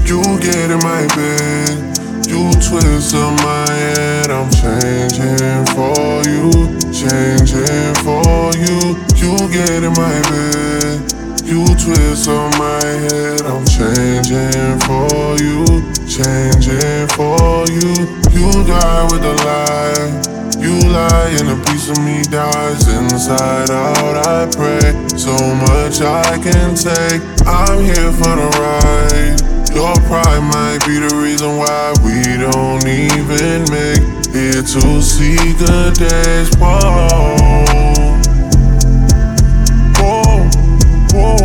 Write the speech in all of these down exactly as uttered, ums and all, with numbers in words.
You get in my bed, you twist up my head. I'm changing for you, changing for you. You get in my bed, you twist up my head. I'm changing for you, changing for you. You die with a lie, you lie and a piece of me dies. Inside out I pray, so much I can take. I'm here for the ride. Your pride might be the reason why we don't even make it to see good days. Whoa, whoa, whoa,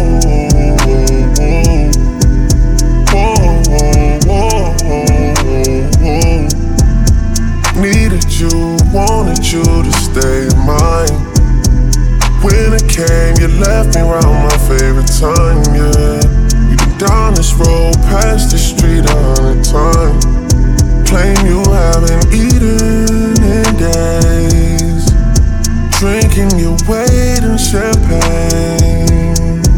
whoa, whoa, whoa, whoa. Needed you, wanted you to stay mine. When it came, you left me around my favorite time, yeah. Down this road, past the street a hundred times. Claim you haven't eaten in days. Drinking your weight in champagne.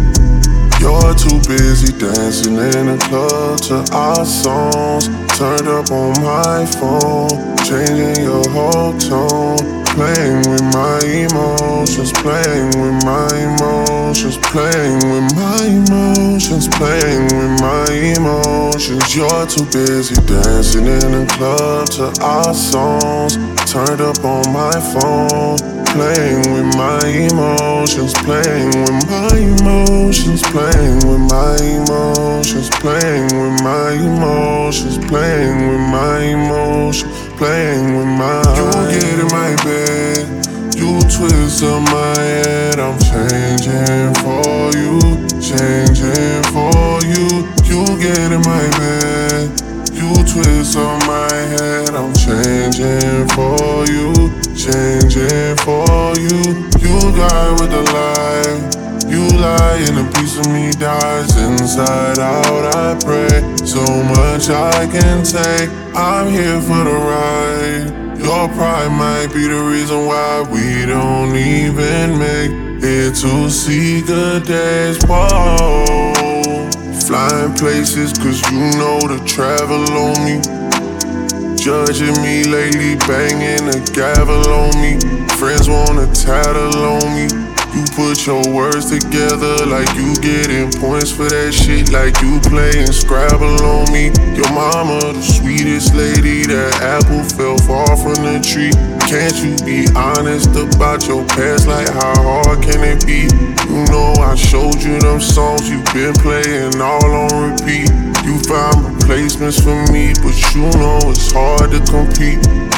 You're too busy dancing in the club to our songs. Turned up on my phone, changing your whole tone. Playing with my emotions, playing with my emotions, playing with my emotions, playing with my emotions. You're too busy dancing in the club to our songs. Turned up on my phone, playing with my emotions, playing with my emotions, playing with my emotions, playing with my emotions, playing with my emotions, playing with my. You get in my bed, you twist up my head. I'm changing for you, changing for you. You get in my bed, you twist up my head. I'm changing for you, changing for you. You die with a lie, you lie and a piece of me dies. Inside out I pray, so much I can take. I'm here for the ride. Your pride might be the reason why we don't even make it to see good days. Whoa, flying places cause you know to travel on me. Judging me lately, banging a gavel on me. Friends wanna tattle on me. You put your words together like you getting points for that shit. Like you playing Scrabble on me. Your mama, the sweetest lady, that apple fell far from the tree. Can't you be honest about your past? Like how hard can it be? You know I showed you them songs you've been playing all on repeat. You found replacements for me, but you know it's hard to compete.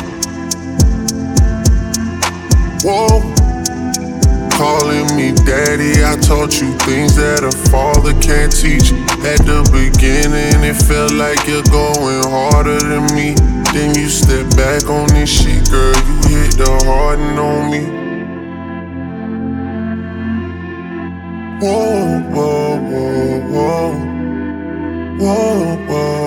Whoa, calling me daddy, I taught you things that a father can't teach. At the beginning, it felt like you're going harder than me. Then you step back on this shit, girl, you hit the harden on me. Whoa, whoa, whoa, whoa, whoa, whoa.